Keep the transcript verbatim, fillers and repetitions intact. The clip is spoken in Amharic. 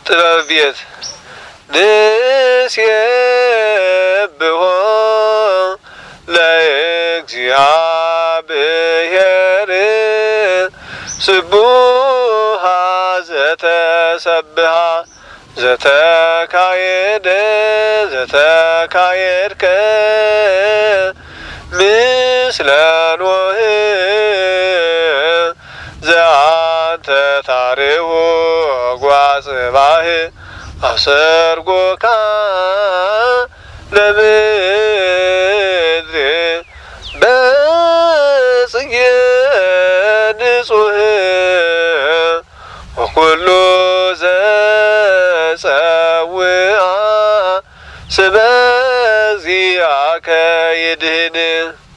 ጥበብ ቤት ንሴብሖ ለእግዚአብሔር ስቡሃ ዘተሰብሃ ዘተካየደ ዘተካየድከ ምስለ ኖህ ዘአንተ ታርሁ ጓጽባህ አሰርጎካ ለምድር በጽጌ ንጹህ ወኩሉ ዘጸውአ ስመ ዚአከ ይድህን